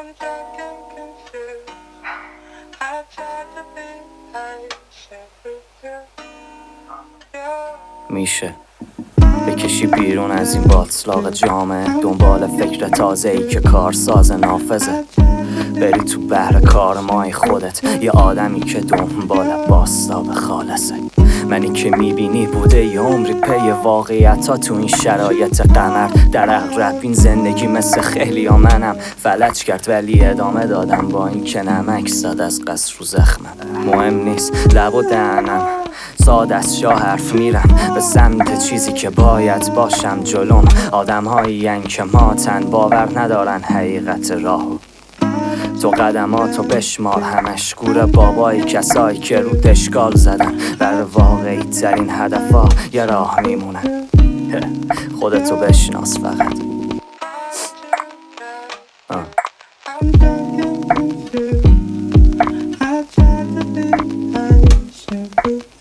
میشه بکشی بیرون از این باطلاق جامعه، دنبال فکر تازه‌ای که کارساز نافذه، بری تو بحر کار مای خودت، یه آدمی که دنبال باستاب خالصه. منی که میبینی بوده یه عمری پی واقعیت ها تو این شرایط قمر. در اغرب این زندگی مثل خیلی ها منم فلج کرد، ولی ادامه دادم با این که نمک زد از قصر رو زخمم. مهم نیست لب و دهنم، ساده از شاه حرف میرم به سمت چیزی که باید باشم جلوم. آدم هایی که ماتن، باور ندارن حقیقت راهو. تو قدماتو بشمار همش، گور بابای کسایی که رو اشکال زدن. بر واقعی ترین هدفا یه راه میمونن، خودتو بشناس فقط.